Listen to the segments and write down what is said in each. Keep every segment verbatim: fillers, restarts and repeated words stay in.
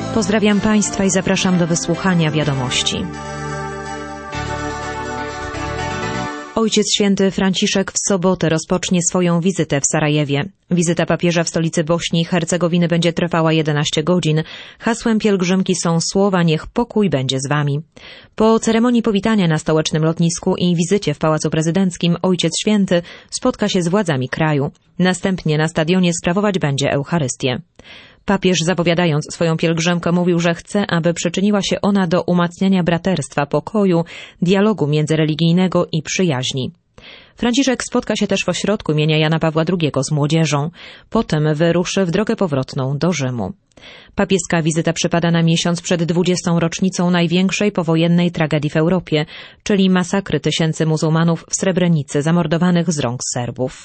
Pozdrawiam Państwa i zapraszam do wysłuchania wiadomości. Ojciec Święty Franciszek w sobotę rozpocznie swoją wizytę w Sarajewie. Wizyta papieża w stolicy Bośni i Hercegowiny będzie trwała jedenaście godzin. Hasłem pielgrzymki są słowa „Niech pokój będzie z Wami”. Po ceremonii powitania na stołecznym lotnisku i wizycie w Pałacu Prezydenckim Ojciec Święty spotka się z władzami kraju. Następnie na stadionie sprawować będzie Eucharystię. Papież, zapowiadając swoją pielgrzymkę, mówił, że chce, aby przyczyniła się ona do umacniania braterstwa, pokoju, dialogu międzyreligijnego i przyjaźni. Franciszek spotka się też w ośrodku imienia Jana Pawła drugiego z młodzieżą. Potem wyruszy w drogę powrotną do Rzymu. Papieska wizyta przypada na miesiąc przed dwudziestą rocznicą największej powojennej tragedii w Europie, czyli masakry tysięcy muzułmanów w Srebrenicy, zamordowanych z rąk Serbów.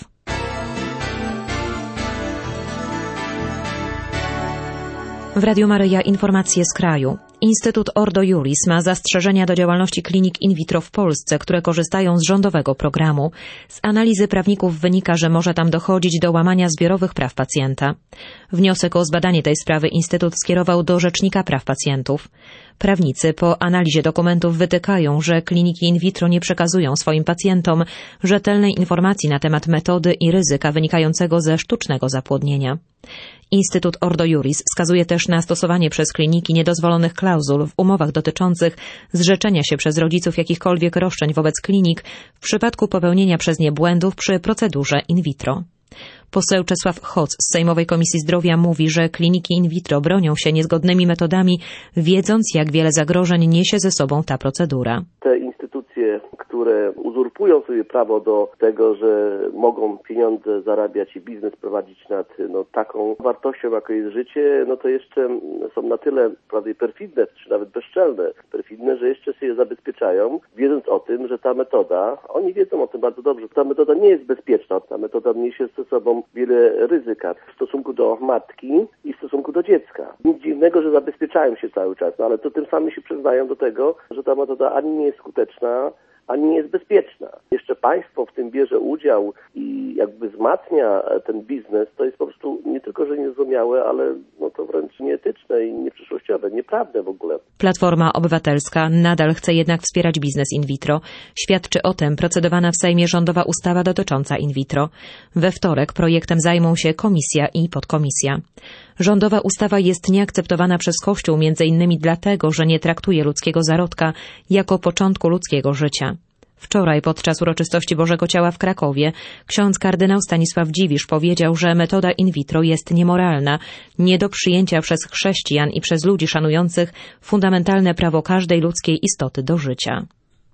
W Radiu Maryja informacje z kraju. Instytut Ordo Iuris ma zastrzeżenia do działalności klinik in vitro w Polsce, które korzystają z rządowego programu. Z analizy prawników wynika, że może tam dochodzić do łamania zbiorowych praw pacjenta. Wniosek o zbadanie tej sprawy Instytut skierował do Rzecznika Praw Pacjentów. Prawnicy po analizie dokumentów wytykają, że kliniki in vitro nie przekazują swoim pacjentom rzetelnej informacji na temat metody i ryzyka wynikającego ze sztucznego zapłodnienia. Instytut Ordo Iuris wskazuje też na stosowanie przez kliniki niedozwolonych klauzul w umowach dotyczących zrzeczenia się przez rodziców jakichkolwiek roszczeń wobec klinik w przypadku popełnienia przez nie błędów przy procedurze in vitro. Poseł Czesław Hoc z Sejmowej Komisji Zdrowia mówi, że kliniki in vitro bronią się niezgodnymi metodami, wiedząc, jak wiele zagrożeń niesie ze sobą ta procedura. Te instytucje, które uzurpują sobie prawo do tego, że mogą pieniądze zarabiać i biznes prowadzić nad no, taką wartością, jaką jest życie, no to jeszcze są na tyle prawie perfidne, czy nawet bezczelne, perfidne, że jeszcze się je zabezpieczają, wiedząc o tym, że ta metoda, oni wiedzą o tym bardzo dobrze, ta metoda nie jest bezpieczna, ta metoda niesie ze sobą wiele ryzyka w stosunku do matki i w stosunku do dziecka. Nic dziwnego, że zabezpieczają się cały czas, no ale to tym samym się przyznają do tego, że ta metoda ani nie jest skuteczna, ani nie jest bezpieczna. Jeszcze państwo w tym bierze udział i jakby wzmacnia ten biznes, to jest po prostu nie tylko, że niezrozumiałe, ale no to wręcz nieetyczne i nieprzyszłościowe, nieprawne w ogóle. Platforma Obywatelska nadal chce jednak wspierać biznes in vitro. Świadczy o tym procedowana w Sejmie rządowa ustawa dotycząca in vitro. We wtorek projektem zajmą się komisja i podkomisja. Rządowa ustawa jest nieakceptowana przez Kościół między innymi dlatego, że nie traktuje ludzkiego zarodka jako początku ludzkiego życia. Wczoraj podczas uroczystości Bożego Ciała w Krakowie ksiądz kardynał Stanisław Dziwisz powiedział, że metoda in vitro jest niemoralna, nie do przyjęcia przez chrześcijan i przez ludzi szanujących fundamentalne prawo każdej ludzkiej istoty do życia.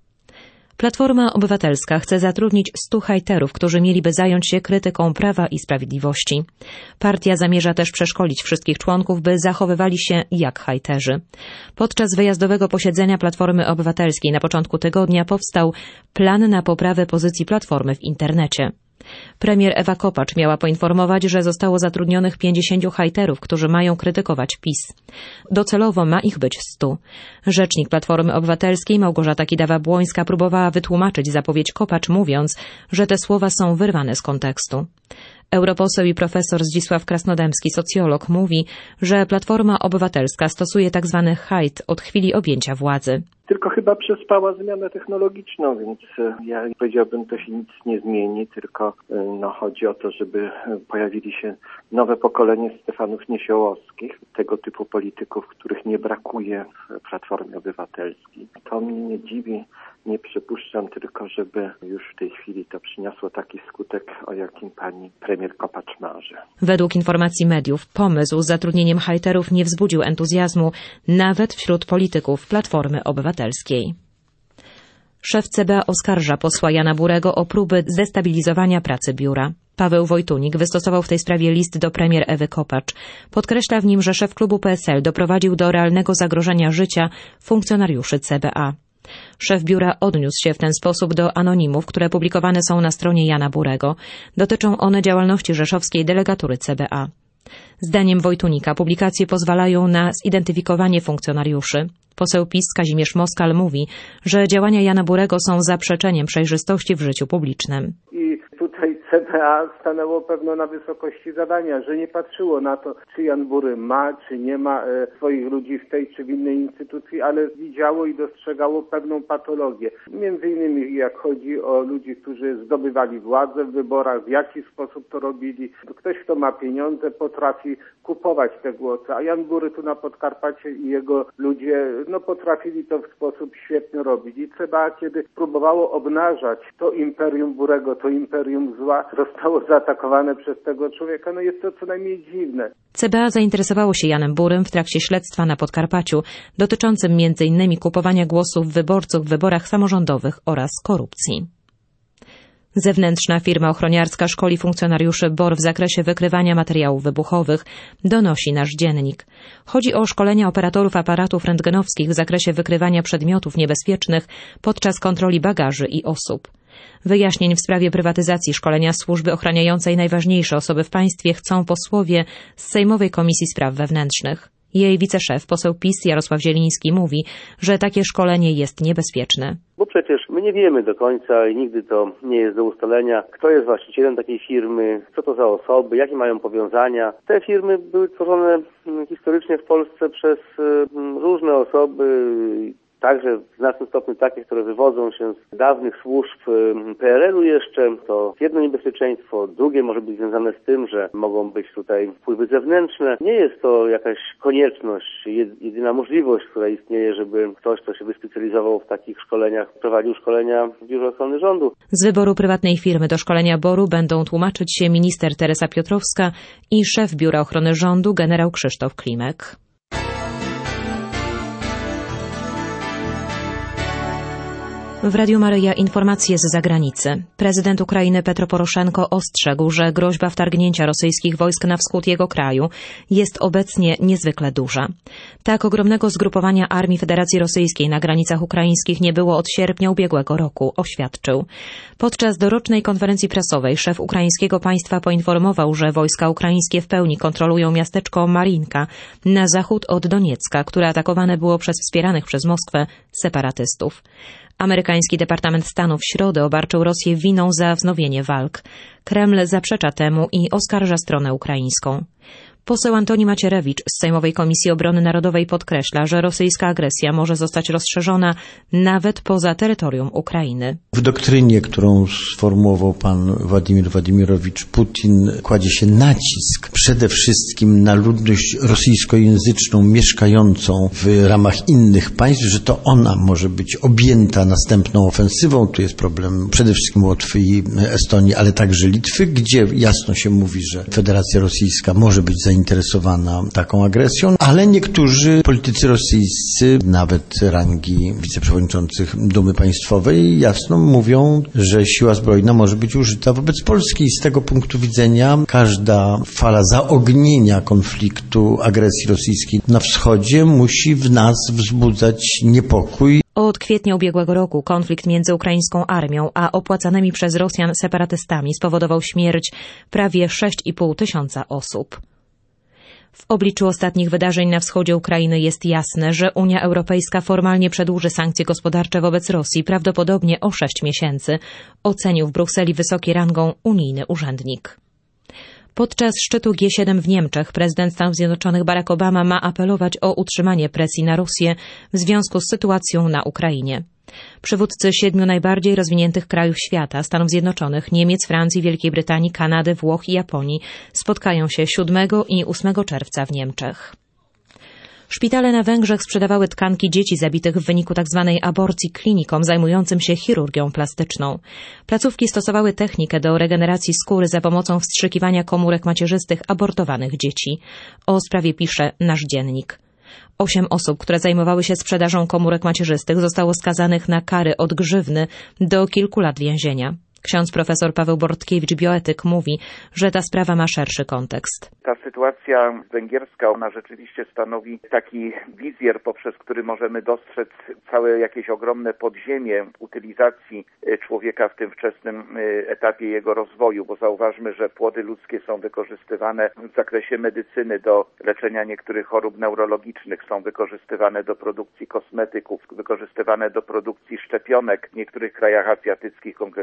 Platforma Obywatelska chce zatrudnić stu hejterów, którzy mieliby zająć się krytyką Prawa i Sprawiedliwości. Partia zamierza też przeszkolić wszystkich członków, by zachowywali się jak hejterzy. Podczas wyjazdowego posiedzenia Platformy Obywatelskiej na początku tygodnia powstał plan na poprawę pozycji Platformy w internecie. Premier Ewa Kopacz miała poinformować, że zostało zatrudnionych pięćdziesięciu hejterów, którzy mają krytykować PiS. Docelowo ma ich być stu. Rzecznik Platformy Obywatelskiej Małgorzata Kidawa-Błońska próbowała wytłumaczyć zapowiedź Kopacz, mówiąc, że te słowa są wyrwane z kontekstu. Europoseł i profesor Zdzisław Krasnodębski, socjolog, mówi, że Platforma Obywatelska stosuje tzw. hejt od chwili objęcia władzy. Tylko chyba przespała zmianę technologiczną, więc ja powiedziałbym, to się nic nie zmieni, tylko no, chodzi o to, żeby pojawili się nowe pokolenie Stefanów Niesiołowskich, tego typu polityków, których nie brakuje w Platformie Obywatelskiej. To mnie nie dziwi, nie przypuszczam tylko, żeby już w tej chwili to przyniosło taki skutek, o jakim pani premier Kopacz marzy. Według informacji mediów pomysł z zatrudnieniem hejterów nie wzbudził entuzjazmu nawet wśród polityków Platformy Obywatelskiej. Szef C B A oskarża posła Jana Burego o próby zdestabilizowania pracy biura. Paweł Wojtunik wystosował w tej sprawie list do premier Ewy Kopacz. Podkreśla w nim, że szef klubu P S L doprowadził do realnego zagrożenia życia funkcjonariuszy C B A. Szef biura odniósł się w ten sposób do anonimów, które publikowane są na stronie Jana Burego. Dotyczą one działalności rzeszowskiej delegatury C B A. Zdaniem Wojtunika publikacje pozwalają na zidentyfikowanie funkcjonariuszy. Poseł PiS Kazimierz Moskal mówi, że działania Jana Burego są zaprzeczeniem przejrzystości w życiu publicznym. I tutaj C B A stanęło pewno na wysokości zadania, że nie patrzyło na to, czy Jan Bury ma, czy nie ma e, swoich ludzi w tej czy w innej instytucji, ale widziało i dostrzegało pewną patologię. Między innymi jak chodzi o ludzi, którzy zdobywali władzę w wyborach, w jaki sposób to robili. Ktoś, kto ma pieniądze, potrafi kupować te głosy, a Jan Bury tu na Podkarpacie i jego ludzie no, potrafili to w sposób świetny robić. I C B A, kiedy próbowało obnażać to imperium Burego, to imperium zła, zostało zaatakowane przez tego człowieka. No jest to co najmniej dziwne. C B A zainteresowało się Janem Burym w trakcie śledztwa na Podkarpaciu, dotyczącym między innymi kupowania głosów wyborców w wyborach samorządowych oraz korupcji. Zewnętrzna firma ochroniarska szkoli funkcjonariuszy B O R w zakresie wykrywania materiałów wybuchowych, donosi nasz dziennik. Chodzi o szkolenia operatorów aparatów rentgenowskich w zakresie wykrywania przedmiotów niebezpiecznych podczas kontroli bagaży i osób. Wyjaśnień w sprawie prywatyzacji szkolenia służby ochraniającej najważniejsze osoby w państwie chcą posłowie z Sejmowej Komisji Spraw Wewnętrznych. Jej wiceszef, poseł PiS Jarosław Zieliński, mówi, że takie szkolenie jest niebezpieczne. Bo przecież my nie wiemy do końca i nigdy to nie jest do ustalenia, kto jest właścicielem takiej firmy, co to za osoby, jakie mają powiązania. Te firmy były tworzone historycznie w Polsce przez różne osoby, także w znacznym stopniu takie, które wywodzą się z dawnych służb P R L u jeszcze. To jedno niebezpieczeństwo, drugie może być związane z tym, że mogą być tutaj wpływy zewnętrzne. Nie jest to jakaś konieczność, jedyna możliwość, która istnieje, żeby ktoś, kto się wyspecjalizował w takich szkoleniach, prowadził szkolenia w Biurze Ochrony Rządu. Z wyboru prywatnej firmy do szkolenia B O R u będą tłumaczyć się minister Teresa Piotrowska i szef Biura Ochrony Rządu generał Krzysztof Klimek. W Radiu Maryja informacje z zagranicy. Prezydent Ukrainy Petro Poroszenko ostrzegł, że groźba wtargnięcia rosyjskich wojsk na wschód jego kraju jest obecnie niezwykle duża. Tak ogromnego zgrupowania armii Federacji Rosyjskiej na granicach ukraińskich nie było od sierpnia ubiegłego roku, oświadczył. Podczas dorocznej konferencji prasowej szef ukraińskiego państwa poinformował, że wojska ukraińskie w pełni kontrolują miasteczko Marinka na zachód od Doniecka, które atakowane było przez wspieranych przez Moskwę separatystów. Amerykański Departament Stanu w środę obarczył Rosję winą za wznowienie walk. Kreml zaprzecza temu i oskarża stronę ukraińską. Poseł Antoni Macierewicz z Sejmowej Komisji Obrony Narodowej podkreśla, że rosyjska agresja może zostać rozszerzona nawet poza terytorium Ukrainy. W doktrynie, którą sformułował pan Władimir Władimirowicz Putin, kładzie się nacisk przede wszystkim na ludność rosyjskojęzyczną mieszkającą w ramach innych państw, że to ona może być objęta następną ofensywą. Tu jest problem przede wszystkim Łotwy i Estonii, ale także Litwy, gdzie jasno się mówi, że Federacja Rosyjska może być zainteresowana taką agresją, ale niektórzy politycy rosyjscy, nawet rangi wiceprzewodniczących Dumy Państwowej, jasno mówią, że siła zbrojna może być użyta wobec Polski i z tego punktu widzenia każda fala zaognienia konfliktu, agresji rosyjskiej na wschodzie musi w nas wzbudzać niepokój. Od kwietnia ubiegłego roku konflikt między ukraińską armią a opłacanymi przez Rosjan separatystami spowodował śmierć prawie sześć i pół tysiąca osób. W obliczu ostatnich wydarzeń na wschodzie Ukrainy jest jasne, że Unia Europejska formalnie przedłuży sankcje gospodarcze wobec Rosji prawdopodobnie o sześć miesięcy, ocenił w Brukseli wysoki rangą unijny urzędnik. Podczas szczytu G siedem w Niemczech prezydent Stanów Zjednoczonych Barack Obama ma apelować o utrzymanie presji na Rosję w związku z sytuacją na Ukrainie. Przywódcy siedmiu najbardziej rozwiniętych krajów świata, Stanów Zjednoczonych, Niemiec, Francji, Wielkiej Brytanii, Kanady, Włoch i Japonii, spotkają się siódmego i ósmego czerwca w Niemczech. Szpitale na Węgrzech sprzedawały tkanki dzieci zabitych w wyniku tzw. aborcji klinikom zajmującym się chirurgią plastyczną. Placówki stosowały technikę do regeneracji skóry za pomocą wstrzykiwania komórek macierzystych abortowanych dzieci. O sprawie pisze nasz dziennik. Osiem osób, które zajmowały się sprzedażą komórek macierzystych, zostało skazanych na kary od grzywny do kilku lat więzienia. Ksiądz profesor Paweł Bortkiewicz, bioetyk, mówi, że ta sprawa ma szerszy kontekst. Ta sytuacja węgierska, ona rzeczywiście stanowi taki wizjer, poprzez który możemy dostrzec całe jakieś ogromne podziemie utylizacji człowieka w tym wczesnym etapie jego rozwoju, bo zauważmy, że płody ludzkie są wykorzystywane w zakresie medycyny do leczenia niektórych chorób neurologicznych, są wykorzystywane do produkcji kosmetyków, wykorzystywane do produkcji szczepionek w niektórych krajach azjatyckich, konkretnie w Hongkongu.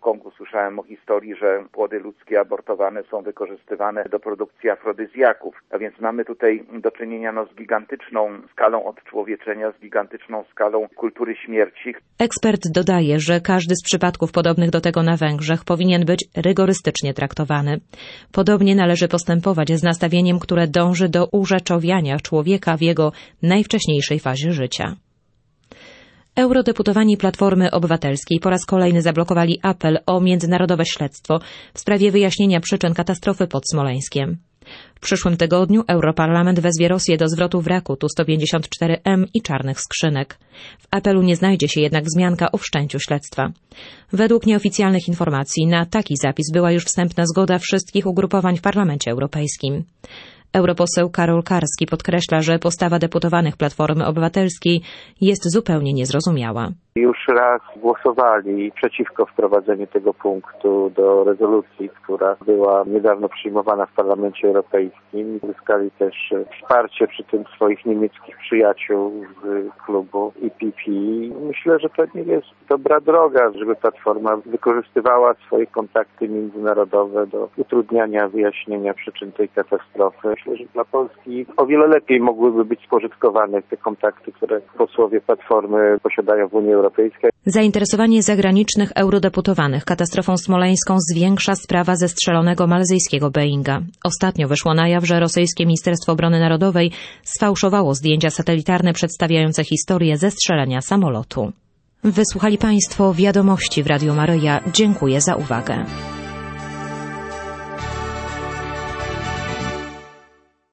Kongu słyszałem o historii, że płody ludzkie abortowane są wykorzystywane do produkcji afrodyzjaków. A więc mamy tutaj do czynienia no, z gigantyczną skalą odczłowieczenia, z gigantyczną skalą kultury śmierci. Ekspert dodaje, że każdy z przypadków podobnych do tego na Węgrzech powinien być rygorystycznie traktowany. Podobnie należy postępować z nastawieniem, które dąży do urzeczowiania człowieka w jego najwcześniejszej fazie życia. Eurodeputowani Platformy Obywatelskiej po raz kolejny zablokowali apel o międzynarodowe śledztwo w sprawie wyjaśnienia przyczyn katastrofy pod Smoleńskiem. W przyszłym tygodniu Europarlament wezwie Rosję do zwrotu wraku Tu sto pięćdziesiąt cztery M i czarnych skrzynek. W apelu nie znajdzie się jednak wzmianka o wszczęciu śledztwa. Według nieoficjalnych informacji na taki zapis była już wstępna zgoda wszystkich ugrupowań w Parlamencie Europejskim. Europoseł Karol Karski podkreśla, że postawa deputowanych Platformy Obywatelskiej jest zupełnie niezrozumiała. Już raz głosowali przeciwko wprowadzeniu tego punktu do rezolucji, która była niedawno przyjmowana w Parlamencie Europejskim. Uzyskali też wsparcie przy tym swoich niemieckich przyjaciół z klubu E P P. Myślę, że to nie jest dobra droga, żeby Platforma wykorzystywała swoje kontakty międzynarodowe do utrudniania wyjaśnienia przyczyn tej katastrofy. Myślę, że dla Polski o wiele lepiej mogłyby być spożytkowane te kontakty, które posłowie Platformy posiadają w Unii Europejskiej. Zainteresowanie zagranicznych eurodeputowanych katastrofą smoleńską zwiększa sprawa zestrzelonego malzyjskiego Boeinga. Ostatnio wyszło na jaw, że rosyjskie Ministerstwo Obrony Narodowej sfałszowało zdjęcia satelitarne przedstawiające historię zestrzelenia samolotu. Wysłuchali Państwo wiadomości w Radiu Maryja. Dziękuję za uwagę.